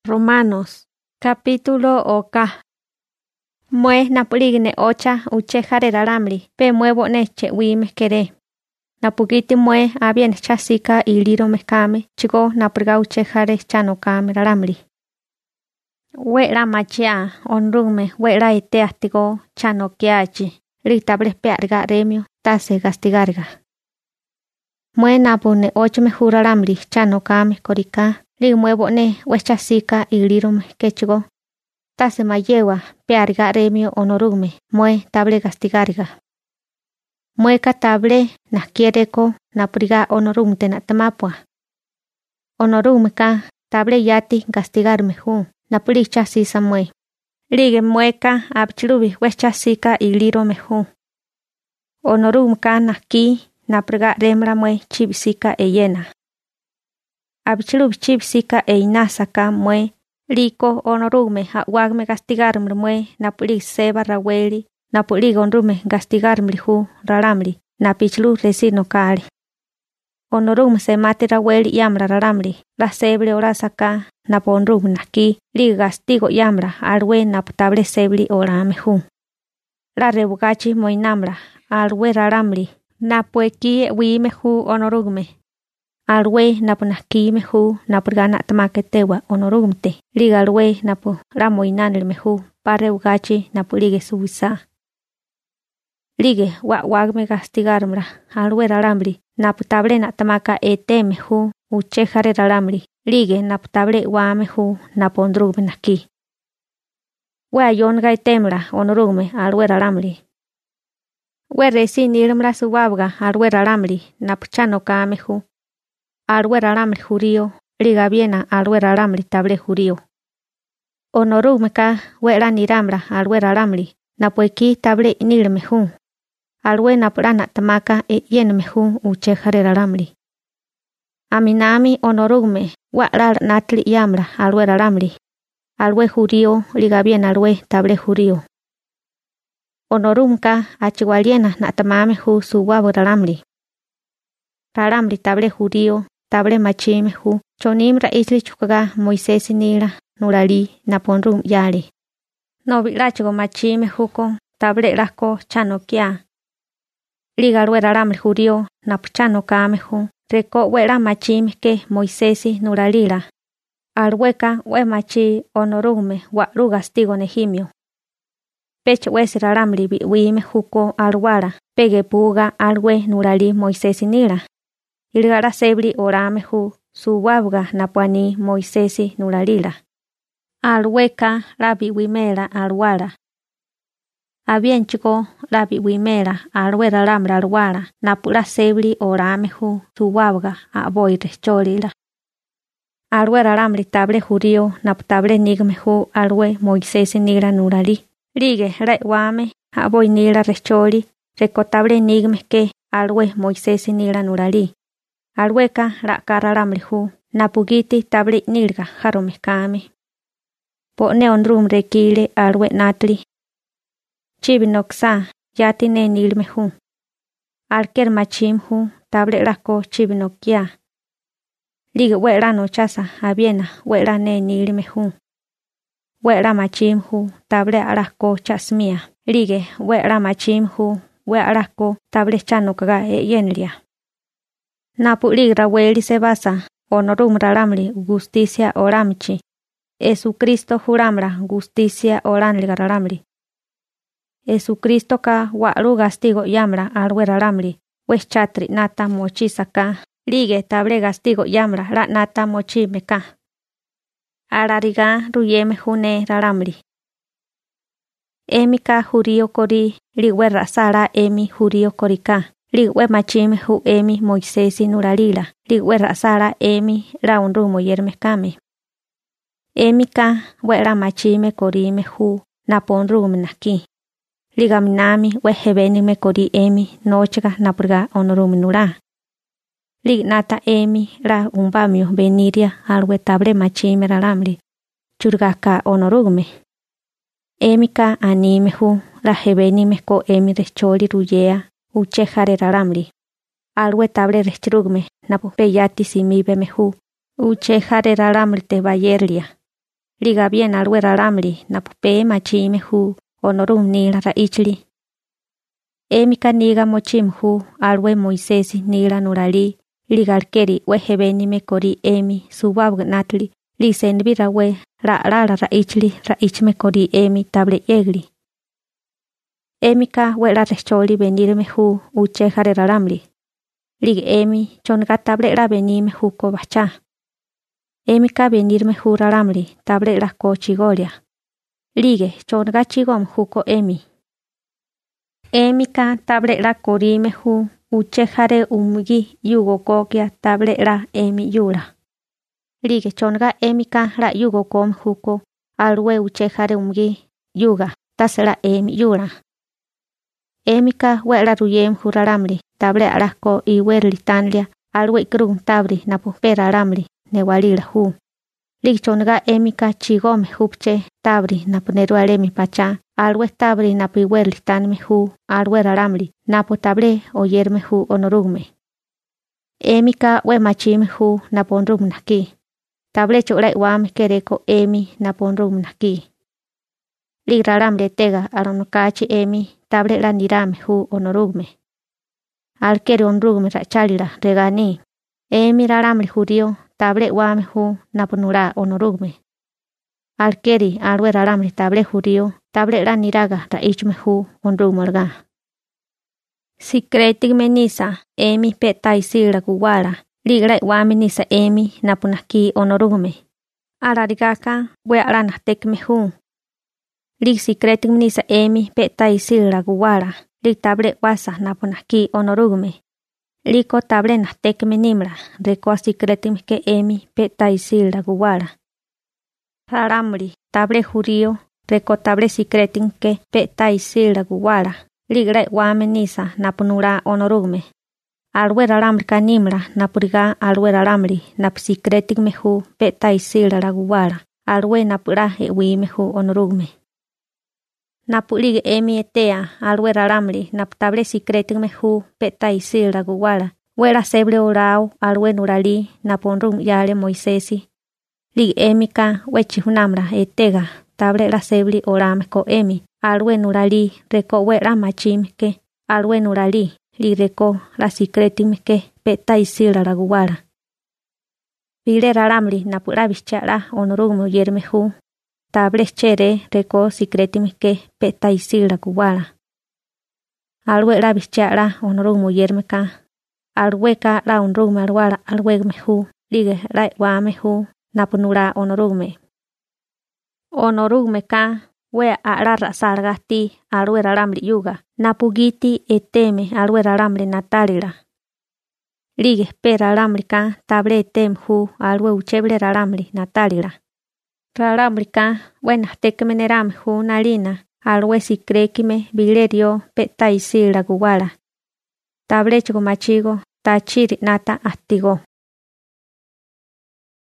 Romanos, capítulo oka. Mue napuligne ocha uchejare raramli, pe muevo neche wime kere. Napugiti mue abien chasika iliro mekame, chigo napurga uchejare chanokame raramli. Wera machia, onrume, wera ite astigo, chanokiachi, ritable pearga remio, tase gastigarga. Mue napune ocho mejura ramli, chanokame korika. Ri muevo ne wechasika ilirum kechigo. Tase mayewa pearga remio onorume mue table gastigarga. Mue katable nakiereko napriga onorum tenatamapua. Onorum ka table yati gastigarme hu napri chasisa mue. Lige mueka abchirubi wechasika ilirum hu. Onorum ka naki napriga remra mue chibisika eyena. Abichilub chipsika e inasaka mue, liko onorume wagme gastigarmri mue, napuli seba raweli, napuli gonrume gastigarmri hu raramli, napichlu resino kali. Onorume se mati raweli yamra raramli, la seble orasaka, naponrume naki, li gastigo yamra, alwe naputable sebli orame hu. La rebugachi moinamra, alwe raramli, napueki wime hu onorume. Alwe napu nakime hu napurgana tamaketewa onorumte liga alwe napu ramo inanil mehu pare ugachi napu lige subisa lige wagme gastigarmra alwe raramri napu table na tamaka eteme hu uchejare raramri lige napu table wame hu napondrume naki we ayon gaitemra onorume alwe raramri we resi nilmra subabga alwe raramri napu chanokame hu alwe raramri judío, liga viena alwe raramri table judío. Onorume ka wera niramra alwe raramri, napueki table nilme hu. Alwe napurana tamaka yenme hu uchejare raramri. Aminami onorume wara natli yamra alwe raramri. Alwe judío, liga viena alwe table judío. Onorume ka achiwaliena natamame hu suwabu raramri. Raramri table judío. Table machime hu chonimra isli chukaga Moisés nira nurali naponrum yali. No vilachigo machime huko table rako chanokia. Liga ruera ramri judío napuchano kame hu reko wera machime ke Moisés nuralila. Alweka we machi onorume wa rugastigo nejimio. Pech wesi raramri wime huko alwara pege puga alwe nurali Moisés nira. Ilgara sebli orame hu suwabga napuani Moisés nuralila. Alweka rabi wimera alwara. Abien chico rabi wimera alwera ramra alwara napura sebli orame hu suwabga aboy recholila. Alwera ramri table judío naputable nigme hu alwe Moisés nira nurali. Lige rewame aboy nira recholi recotable nigme ke alwe Moisés nira nurali. Alweka la kararamri hu napugiti tabli nilga jaromekame. Po neonrum rekile alwe natli. Chibinoksa yati ne nilme hu. Alker machim hu table rako chibinokia. Liga wera no chasa abiena wera ne nilme hu. Wera machim hu table arako chasmia. Lige wera machim hu wera rako table chanokaga yenlia. Napu ligra weli se basa, onorum raramli justicia oramchi. Jesucristo juramra justicia oranliga raramli. Jesucristo ka waru gastigo yamra alwe raramli, wes chatri nata mochisaka, lige table gastigo yamra la nata mochimeka. Arariga ruyeme june raramli. Emika judío kori, ligwerra sara emi judío korika. Ligwe machime hu emi Moisés nuralila, ligwe rasara emi raunrumo yermekame. Emi ka wera machime korime hu naponrume naki. Ligaminami wehebenime kori emi nochega napurga onorume nura. Lignata emi ra umbamio beniria alwe table machime raramli, churgaka onorume. Emi ka anime hu rahebenime ko emi recholi ruyea. Uchejare raramli. Alwe table restrugme napu peyati simibe mehu. Uchejare raramli te bayerlia. liga bien alwe ralamli napupe machime hu onorum nila raichli. Emi kaniga mochim hu alwe Moisés nila nurali liga alkeri wehebeni me kori emi subab natli li senbira we la raichli raichme kori emi table yegli. Emi ka we la recholi venirme hu uche jare ralamli. Lig emi chonga table la venime hu ko bacha. Emi ka venirme hu ralamli table la ko chigolia. Lige chonga chigom hu ko emi. Emi ka table la korime hu uche jare umugi yugo kokia table la emi yula. Lige chonga emi ka la yugo kom hu ko alwe uche jare umugi yuga tasela emi yula. Emi ka we la ruyem hu ralamli table alasko y werli tanlia alwe krun tabri na pupera ralamli ne walila hu. Lig chonga emi ka chigome hupche tabri na poneru alemi pacha alwe tabri na piwerli tanme hu alwe ralamli na potable o yerme hu onorugme. Emi ka we machime hu na ponrum naki. Table chola wame kereko emi na ponrum naki. Lig ralamli tega aronokachi emi table la nirame hu onorugme. Alkeri onrugme rachalira regani. Emi ralamli judío table wame hu naponura onorugme. Alkeri alwe ralamli table judío table la niraga raichme hu onrugmolga. Sikretik menisa emi peta isira guwala ligra wame nisa emi napunaki onorugme. Alarigaka we alana tekme hu. Lig sikretik menisa emi peta isira guwala lig table wasa napunaki onorugme. Liko table na tekme nimra reko sikretim ke emi peta isira guwala. Ralamli table judío reko table sikretim ke peta isira guwala ligra wame nisa napunura onorugme. Alwe ralamli kanimra napuriga alwe ralamli nap sikretim mehu peta isira guwala alwe napura wime hu onorugme. Napulig emi etea alwe ralamli nap table sikretim mehu peta isira guwala wera seble orao alwe nurali naponrum yale Moisesi. Lig emi ka wechi hunamra etega table la sebli orame ko emi alwe nurali reko wera machim ke alwe nurali li reko la sikretim ke peta isira guwala. Bile ralamli napura bichara onorugmo yerme hu table chere reko sikretim ke peta isira guwala. Alwe la bichara onorugmo yerme ka alwe ka la onrugme alwala alwe mehu lige la wame hu napunura onorugme. Onorugme ka we ala rasargati alwe ralamli yuga napugiti eteme alwe ralamli natalira. Lige pera ralamli ka table etem hu alwe ucheble ralamli natalira. Ralamli ka we nastekme nerame hu nalina alwe sikrekime bilerio peta isira guwala. Table chigo machigo tachiri nata astigo.